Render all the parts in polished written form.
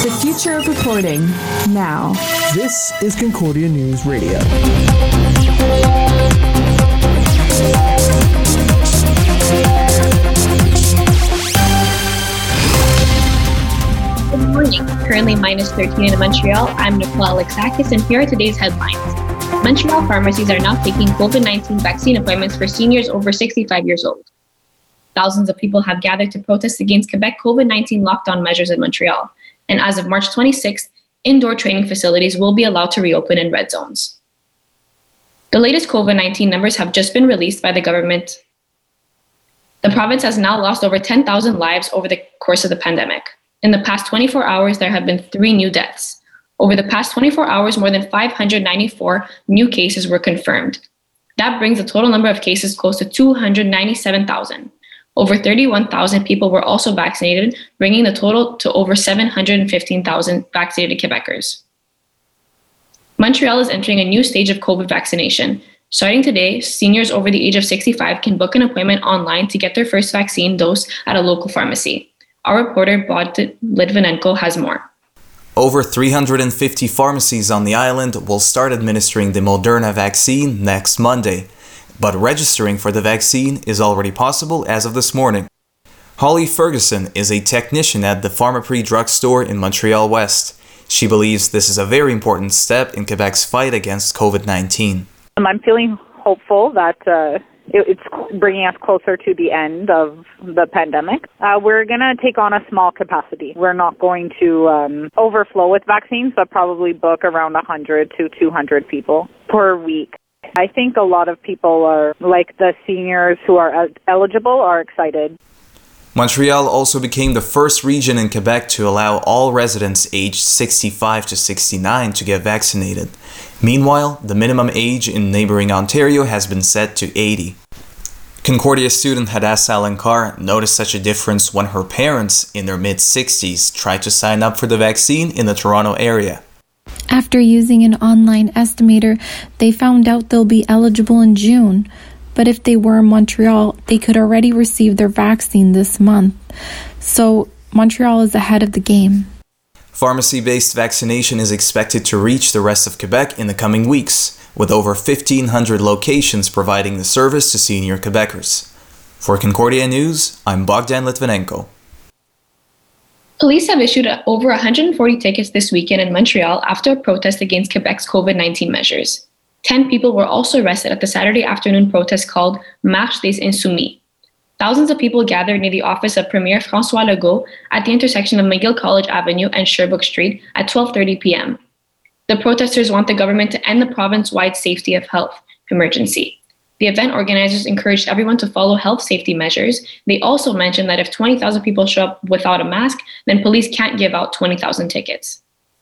The future of reporting, now. This is Concordia News Radio. Good morning. Currently minus 13 in Montreal. I'm Nicole Alexakis, and here are today's headlines. Montreal pharmacies are now taking COVID-19 vaccine appointments for seniors over 65 years old. Thousands of people have gathered to protest against Quebec COVID-19 lockdown measures in Montreal. And as of March 26th, indoor training facilities will be allowed to reopen in red zones. The latest COVID-19 numbers have just been released by the government. The province has now lost over 10,000 lives over the course of the pandemic. In the past 24 hours, there have been 3 new deaths. Over the past 24 hours, more than 594 new cases were confirmed. That brings the total number of cases close to 297,000. Over 31,000 people were also vaccinated, bringing the total to over 715,000 vaccinated Quebecers. Montreal is entering a new stage of COVID vaccination. Starting today, seniors over the age of 65 can book an appointment online to get their first vaccine dose at a local pharmacy. Our reporter, Bogdan Litvinenko, has more. Over 350 pharmacies on the island will start administering the Moderna vaccine next Monday, but registering for the vaccine is already possible as of this morning. Holly Ferguson is a technician at the Pharmaprix drugstore in Montreal West. She believes this is a very important step in Quebec's fight against COVID-19. I'm feeling hopeful that it's bringing us closer to the end of the pandemic. We're going to take on a small capacity. We're not going to overflow with vaccines, but probably book around 100 to 200 people per week. I think a lot of people are, like the seniors who are eligible, are excited. Montreal also became the first region in Quebec to allow all residents aged 65 to 69 to get vaccinated. Meanwhile, the minimum age in neighboring Ontario has been set to 80. Concordia student Hadassah Alankar noticed such a difference when her parents, in their mid-60s, tried to sign up for the vaccine in the Toronto area. After using an online estimator, they found out they'll be eligible in June. But if they were in Montreal, they could already receive their vaccine this month. So Montreal is ahead of the game. Pharmacy-based vaccination is expected to reach the rest of Quebec in the coming weeks, with over 1,500 locations providing the service to senior Quebecers. For Concordia News, I'm Bogdan Litvinenko. Police have issued over 140 tickets this weekend in Montreal after a protest against Quebec's COVID-19 measures. 10 people were also arrested at the Saturday afternoon protest called Marche des Insoumis. Thousands of people gathered near the office of Premier François Legault at the intersection of McGill College Avenue and Sherbrooke Street at 12:30 p.m. The protesters want the government to end the province-wide safety of health emergency. The event organizers encouraged everyone to follow health safety measures. They also mentioned that if 20,000 people show up without a mask, then police can't give out 20,000 tickets.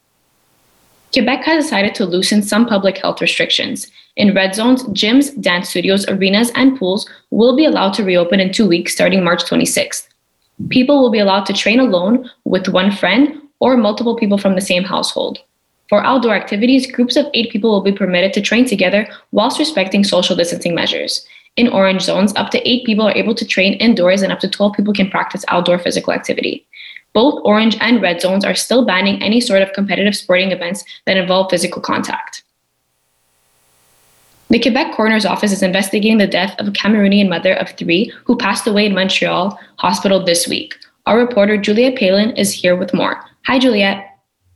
Quebec has decided to loosen some public health restrictions. In red zones, gyms, dance studios, arenas, and pools will be allowed to reopen in 2 weeks starting March 26th. People will be allowed to train alone, with one friend, or multiple people from the same household. For outdoor activities, groups of 8 people will be permitted to train together whilst respecting social distancing measures. In orange zones, up to 8 people are able to train indoors and up to 12 people can practice outdoor physical activity. Both orange and red zones are still banning any sort of competitive sporting events that involve physical contact. The Quebec Coroner's Office is investigating the death of a Cameroonian mother of 3 who passed away in Montreal Hospital this week. Our reporter Juliette Palin is here with more. Hi, Juliette.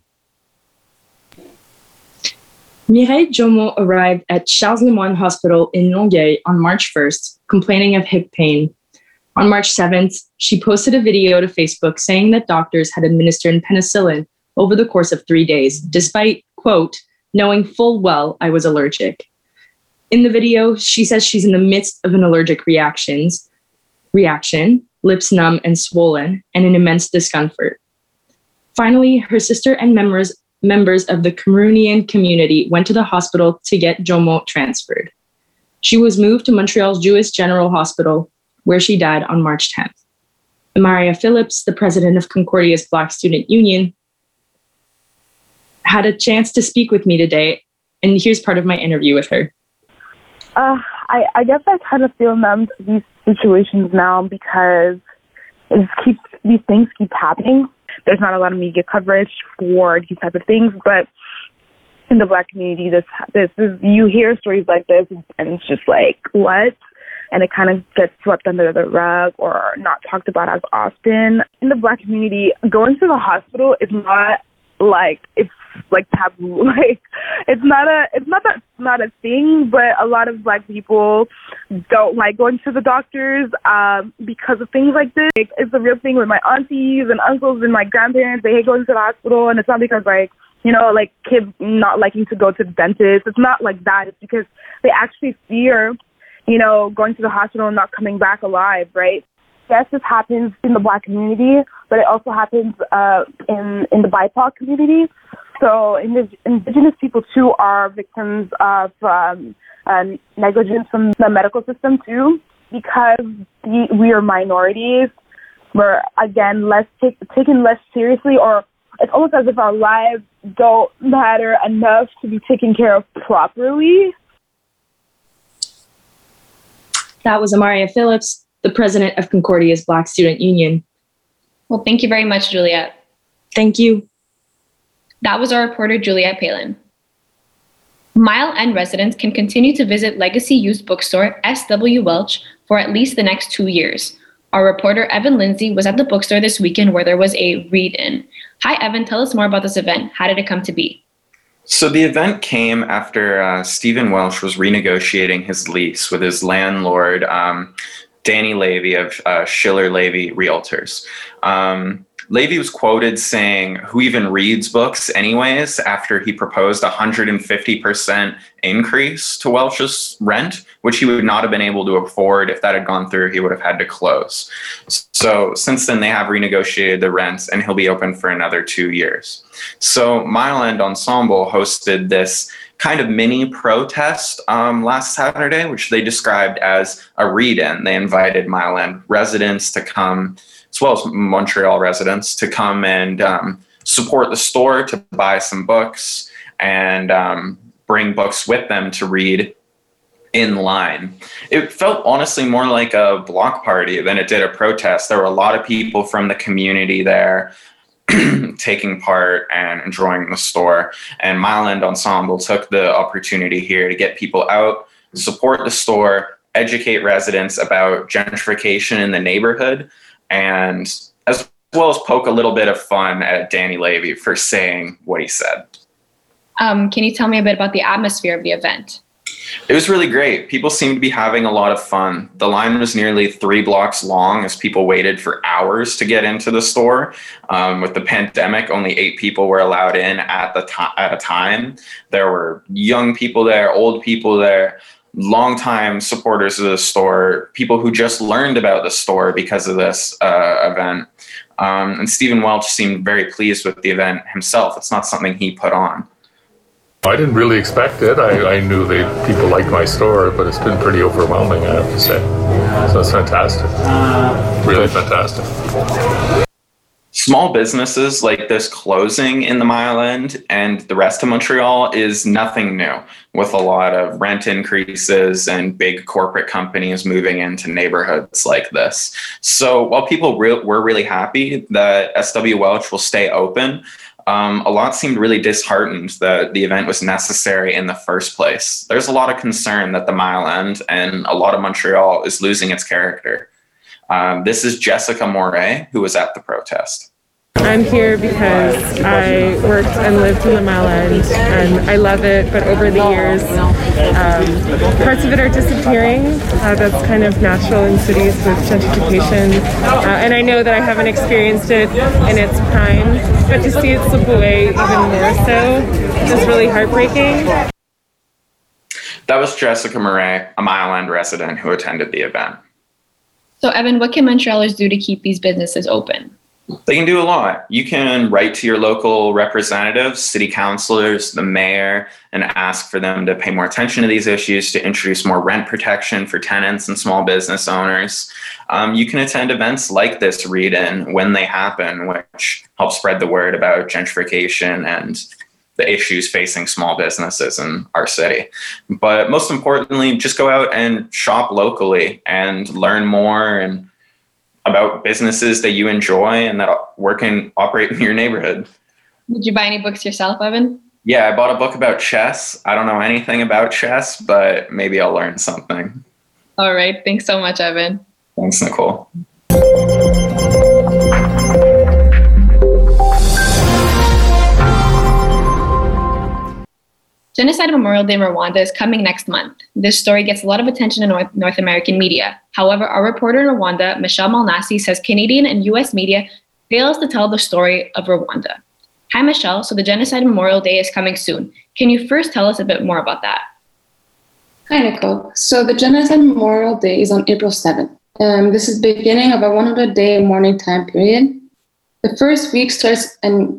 Mireille Jomo arrived at Charles Lemoine Hospital in Longueuil on March 1st, complaining of hip pain. On March 7th, she posted a video to Facebook saying that doctors had administered penicillin over the course of 3 days, despite, quote, knowing full well I was allergic. In the video, she says she's in the midst of an allergic reaction, lips numb and swollen, and an immense discomfort. Finally, her sister and members of the Cameroonian community went to the hospital to get Jomo transferred. She was moved to Montreal's Jewish General Hospital, where she died on March 10th. Maria Phillips, the president of Concordia's Black Student Union, had a chance to speak with me today, and here's part of my interview with her. I guess I kind of feel numb to these situations now because these things keep happening. there's not a lot of media coverage for these type of things. But in the Black community, this is, you hear stories like this, and it's just like, what? And it kind of gets swept under the rug or not talked about as often. In the Black community, going to the hospital is not like, it's like taboo. Like, it's not a thing, but a lot of Black people don't like going to the doctors because of things like this. Like, it's a real thing with my aunties and uncles and my grandparents. They hate going to the hospital, and it's not because, like, you know, like kids not liking to go to the dentist. It's not like that. It's because they actually fear, you know, going to the hospital and not coming back alive, right? Yes, this happens in the Black community, but it also happens in the BIPOC community. So Indigenous people, too, are victims of negligence from the medical system, too, because we are minorities. We're, again, taken less seriously, or it's almost as if our lives don't matter enough to be taken care of properly. That was Amaria Phillips, the president of Concordia's Black Student Union. Well, thank you very much, Juliette. Thank you. That was our reporter, Juliette Palin. Mile End residents can continue to visit Legacy Used Bookstore S.W. Welch for at least the next 2 years. Our reporter, Evan Lindsay, was at the bookstore this weekend where there was a read-in. Hi, Evan. Tell us more about this event. How did it come to be? So the event came after Stephen Welch was renegotiating his lease with his landlord, Danny Levy of Schiller Levy Realtors. Levy was quoted saying, "Who even reads books anyways?" after he proposed a 150% increase to Welch's rent, which he would not have been able to afford. If that had gone through, he would have had to close. So since then, they have renegotiated the rents, and he'll be open for another 2 years. So Mile End Ensemble hosted this kind of mini protest last Saturday, which they described as a read-in. They invited Mile End residents to come, as well as Montreal residents, to come and support the store, to buy some books, and bring books with them to read in line. It felt honestly more like a block party than it did a protest. There were a lot of people from the community there taking part and enjoying the store. And Mile End Ensemble took the opportunity here to get people out, support the store, educate residents about gentrification in the neighborhood, and as well as poke a little bit of fun at Danny Levy for saying what he said. Can you tell me a bit about the atmosphere of the event? It was really great. People seemed to be having a lot of fun. The line was nearly 3 blocks long as people waited for hours to get into the store. With the pandemic, only 8 people were allowed in at a time. There were young people there, old people there, longtime supporters of the store, people who just learned about the store because of this event. And Stephen Welch seemed very pleased with the event himself. It's not something he put on. I didn't really expect it. I knew that people liked my store, but it's been pretty overwhelming, I have to say. So it's fantastic. Really fantastic. Small businesses like this closing in the Mile End and the rest of Montreal is nothing new, with a lot of rent increases and big corporate companies moving into neighborhoods like this. So while people were really happy that SW Welch will stay open, a lot seemed really disheartened that the event was necessary in the first place. There's a lot of concern that the Mile End and a lot of Montreal is losing its character. This is Jessica Moret, who was at the protest. I'm here because I worked and lived in the Mile End, and I love it, but over the years, parts of it are disappearing. That's kind of natural in cities with gentrification, and I know that I haven't experienced it in its prime, but to see it slip away even more so is really heartbreaking. That was Jessica Moret, a Mile End resident who attended the event. So, Evan, what can Montrealers do to keep these businesses open? They can do a lot. You can write to your local representatives, city councilors, the mayor, and ask for them to pay more attention to these issues, to introduce more rent protection for tenants and small business owners. You can attend events like this read-in when they happen, which help spread the word about gentrification and the issues facing small businesses in our city. But most importantly, just go out and shop locally and learn more and about businesses that you enjoy and that work and operate in your neighborhood. Did you buy any books yourself, Evan? Yeah, I bought a book about chess. I don't know anything about chess, but maybe I'll learn something. All right. Thanks so much, Evan. Thanks, Nicole. Genocide Memorial Day in Rwanda is coming next month. This story gets a lot of attention in North American media. However, our reporter in Rwanda, Michelle Malnasi, says Canadian and U.S. media fails to tell the story of Rwanda. Hi, Michelle. So the Genocide Memorial Day is coming soon. Can you first tell us a bit more about that? Hi, Nicole. So the Genocide Memorial Day is on April 7th. This is the beginning of a 100-day mourning time period. The first week stores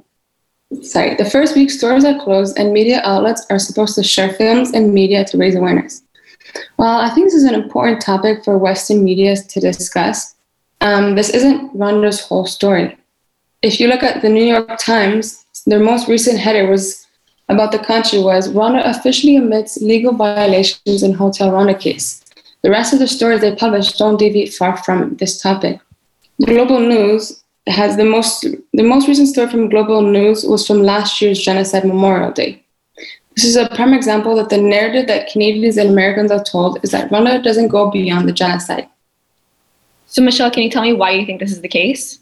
are closed and media outlets are supposed to share films and media to raise awareness. While I think this is an important topic for Western media to discuss, this isn't Rwanda's whole story. If you look at the New York Times, their most recent header about the country was Rwanda officially admits legal violations in Hotel Rwanda case. The rest of the stories they publish don't deviate far from this topic. Global News has the most recent story from Global News was from last year's Genocide Memorial Day. This is a prime example that the narrative that Canadians and Americans are told is that Rwanda doesn't go beyond the genocide. So, Michelle, can you tell me why you think this is the case?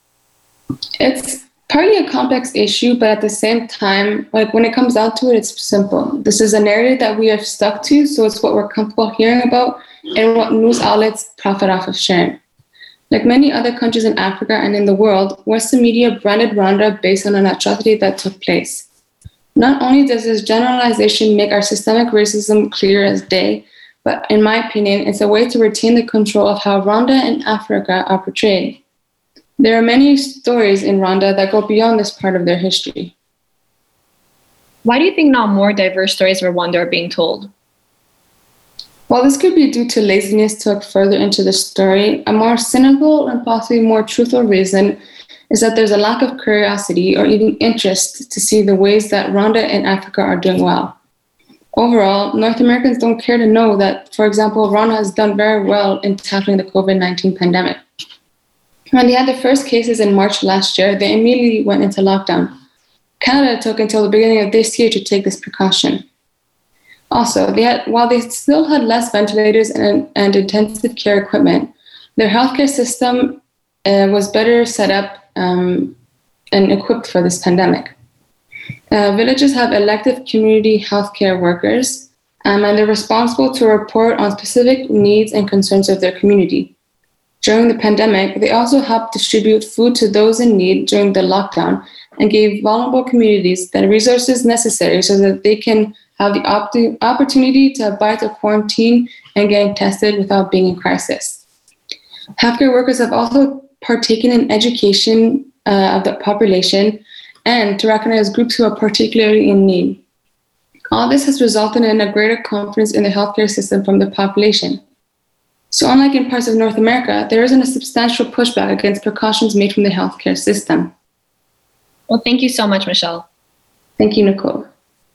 It's partly a complex issue, but at the same time, when it comes down to it, it's simple. This is a narrative that we have stuck to, so it's what we're comfortable hearing about and what news outlets profit off of sharing. Like many other countries in Africa and in the world, Western media branded Rwanda based on an atrocity that took place. Not only does this generalization make our systemic racism clear as day, but in my opinion, it's a way to retain the control of how Rwanda and Africa are portrayed. There are many stories in Rwanda that go beyond this part of their history. Why do you think not more diverse stories of Rwanda are being told? While this could be due to laziness to look further into the story, a more cynical and possibly more truthful reason is that there's a lack of curiosity or even interest to see the ways that Rwanda and Africa are doing well. Overall, North Americans don't care to know that, for example, Rwanda has done very well in tackling the COVID-19 pandemic. When they had the first cases in March last year, they immediately went into lockdown. Canada took until the beginning of this year to take this precaution. Also, while they still had less ventilators and intensive care equipment, their healthcare system was better set up and equipped for this pandemic. Villages have elective community healthcare workers, and they're responsible to report on specific needs and concerns of their community. During the pandemic, they also helped distribute food to those in need during the lockdown and gave vulnerable communities the resources necessary so that they can have the opportunity to abide to quarantine and getting tested without being in crisis. Healthcare workers have also partaken in education of the population and to recognize groups who are particularly in need. All this has resulted in a greater confidence in the healthcare system from the population. So unlike in parts of North America, there isn't a substantial pushback against precautions made from the healthcare system. Well, thank you so much, Michelle. Thank you, Nicole.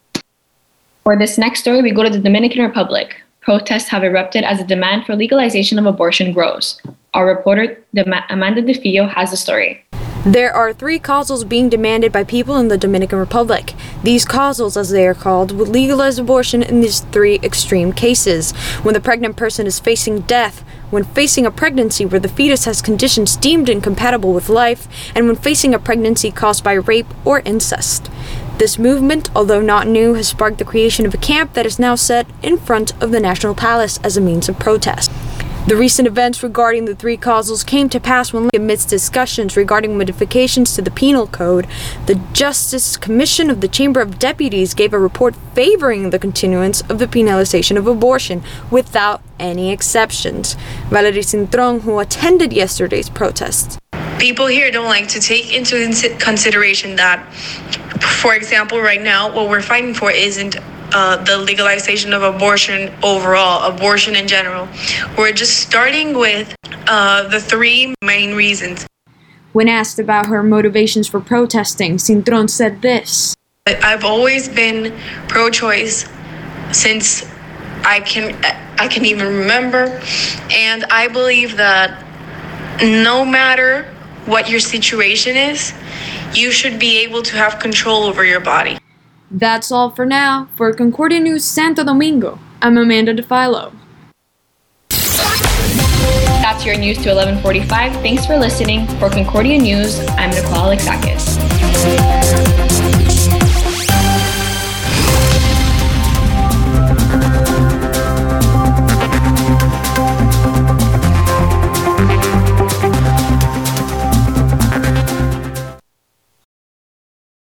For this next story, we go to the Dominican Republic. Protests have erupted as the demand for legalization of abortion grows. Our reporter, Amanda DeFio, has the story. There are 3 causals being demanded by people in the Dominican Republic. These causals, as they are called, would legalize abortion in these 3 extreme cases: when the pregnant person is facing death, when facing a pregnancy where the fetus has conditions deemed incompatible with life, and when facing a pregnancy caused by rape or incest. This movement, although not new, has sparked the creation of a camp that is now set in front of the National Palace as a means of protest. The recent events regarding the 3 causals came to pass when, amidst discussions regarding modifications to the Penal Code, the Justice Commission of the Chamber of Deputies gave a report favoring the continuance of the penalization of abortion without any exceptions. Valerie Cintron, who attended yesterday's protests. People here don't like to take into consideration that, for example, right now, what we're fighting for isn't the legalization of abortion overall, abortion in general. We're just starting with the 3 main reasons. When asked about her motivations for protesting, Cintron said this. I've always been pro-choice since I can even remember, and I believe that no matter what your situation is, you should be able to have control over your body. That's all for now. For Concordia News Santo Domingo, I'm Amanda DeFilo. That's your news to 11:45. Thanks for listening. For Concordia News, I'm Nicole Alexakis.